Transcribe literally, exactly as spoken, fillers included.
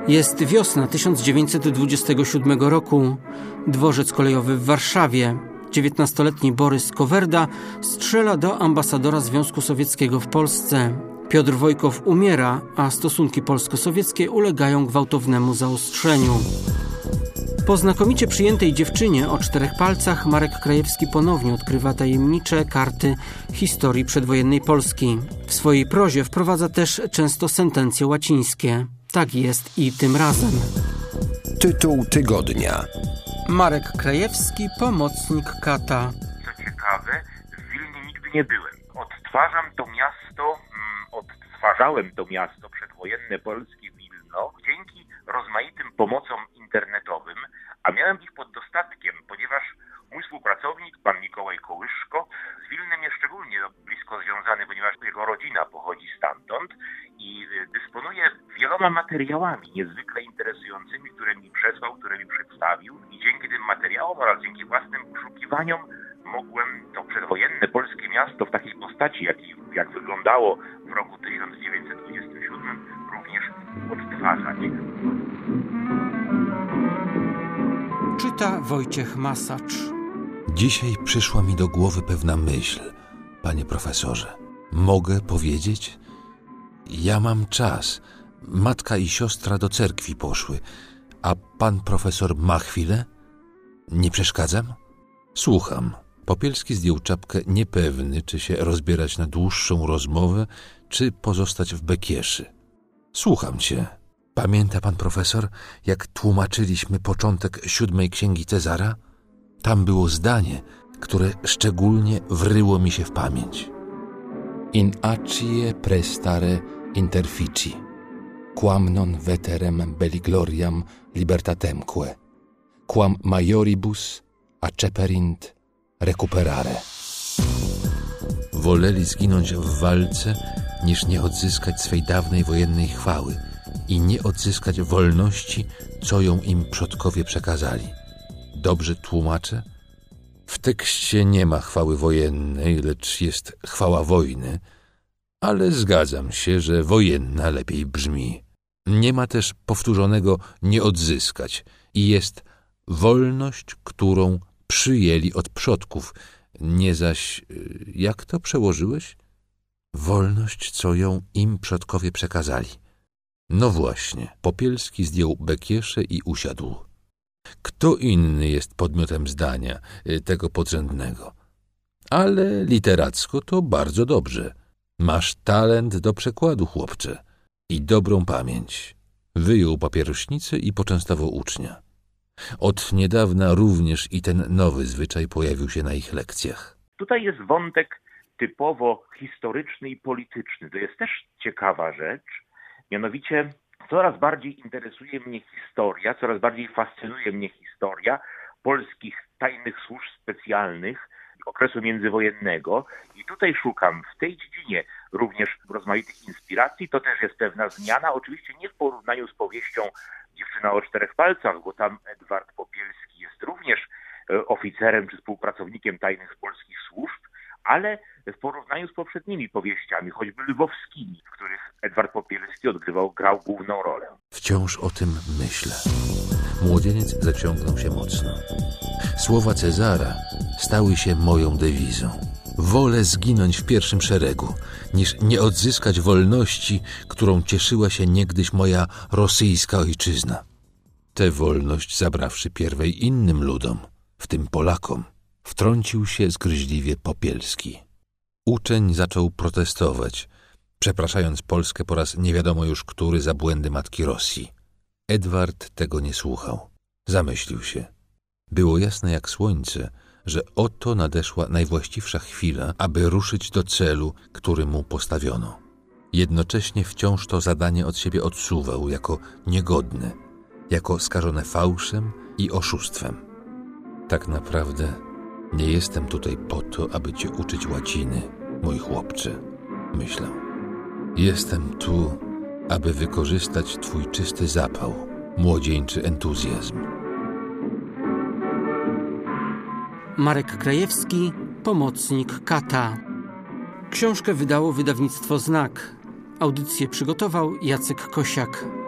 Jest wiosna tysiąc dziewięćset dwudziestego siódmego roku. Dworzec kolejowy w Warszawie. dziewiętnastoletni Borys Kowerda strzela do ambasadora Związku Sowieckiego w Polsce. Piotr Wojkow umiera, a stosunki polsko-sowieckie ulegają gwałtownemu zaostrzeniu. Po znakomicie przyjętej dziewczynie o czterech palcach Marek Krajewski ponownie odkrywa tajemnicze karty historii przedwojennej Polski. W swojej prozie wprowadza też często sentencje łacińskie. Tak jest i tym razem. Tytuł tygodnia. Marek Krajewski, pomocnik kata. Co ciekawe, w Wilnie nigdy nie byłem. Odtwarzam to miasto, mm, odtwarzałem to miasto przedwojenne polskie Wilno dzięki rozmaitym pomocom internetowym, a miałem ich pod dostatkiem, ponieważ mój współpracownik, pan Mikołaj Kołyszko, z Wilnem jest szczególnie blisko związany, ponieważ jego rodzina pochodzi stamtąd i dysponuje wieloma materiałami niezwykle interesującymi, które mi przesłał, które mi przedstawił i dzięki tym materiałom oraz dzięki własnym poszukiwaniom mogłem to przedwojenne polskie miasto w takiej postaci, jak, jak wyglądało w roku tysiąc dziewięćset dwudziestym siódmym, również odtwarzać. Czyta Wojciech Masacz. Dzisiaj przyszła mi do głowy pewna myśl, panie profesorze. Mogę powiedzieć? Ja mam czas. Matka i siostra do cerkwi poszły. A pan profesor ma chwilę? Nie przeszkadzam? Słucham. Popielski zdjął czapkę, niepewny, czy się rozbierać na dłuższą rozmowę, czy pozostać w bekieszy. Słucham cię. Pamięta pan profesor, jak tłumaczyliśmy początek siódmej księgi Cezara? Tam było zdanie, które szczególnie wryło mi się w pamięć. In acie prestare interfici, quam non veterem belli gloriam libertatemque, quam maioribus acceperint recuperare. Woleli zginąć w walce, niż nie odzyskać swej dawnej wojennej chwały i nie odzyskać wolności, co ją im przodkowie przekazali. Dobrze tłumaczę? W tekście nie ma chwały wojennej, lecz jest chwała wojny, ale zgadzam się, że wojenna lepiej brzmi. Nie ma też powtórzonego nie odzyskać i jest wolność, którą przyjęli od przodków, nie zaś, jak to przełożyłeś? Wolność, co ją im przodkowie przekazali. No właśnie, Popielski zdjął bekieszę i usiadł. Kto inny jest podmiotem zdania, tego podrzędnego? Ale literacko to bardzo dobrze. Masz talent do przekładu, chłopcze, i dobrą pamięć. Wyjął papierośnicę i poczęstował ucznia. Od niedawna również i ten nowy zwyczaj pojawił się na ich lekcjach. Tutaj jest wątek typowo historyczny i polityczny. To jest też ciekawa rzecz. Mianowicie coraz bardziej interesuje mnie historia, coraz bardziej fascynuje mnie historia polskich tajnych służb specjalnych okresu międzywojennego i tutaj szukam w tej dziedzinie również rozmaitych inspiracji. To też jest pewna zmiana, oczywiście nie w porównaniu z powieścią Dziewczyna o czterech palcach, bo tam Edward Popielski jest również oficerem czy współpracownikiem tajnych polskich służb, ale w porównaniu z poprzednimi powieściami, choćby lwowskimi, w których Edward Popielski odgrywał, grał główną rolę. Wciąż o tym myślę. Młodzieniec zaciągnął się mocno. Słowa Cezara stały się moją dewizą. Wolę zginąć w pierwszym szeregu, niż nie odzyskać wolności, którą cieszyła się niegdyś moja rosyjska ojczyzna. Tę wolność zabrawszy pierwej innym ludom, w tym Polakom, wtrącił się zgryźliwie Popielski. Uczeń zaczął protestować, przepraszając Polskę po raz nie wiadomo już który za błędy matki Rosji. Edward tego nie słuchał. Zamyślił się. Było jasne jak słońce, że oto nadeszła najwłaściwsza chwila, aby ruszyć do celu, który mu postawiono. Jednocześnie wciąż to zadanie od siebie odsuwał jako niegodne, jako skażone fałszem i oszustwem. Tak naprawdę nie jestem tutaj po to, aby cię uczyć łaciny, mój chłopcze, myślę. Jestem tu, aby wykorzystać twój czysty zapał, młodzieńczy entuzjazm. Marek Krajewski, pomocnik kata. Książkę wydało wydawnictwo Znak. Audycję przygotował Jacek Kosiak.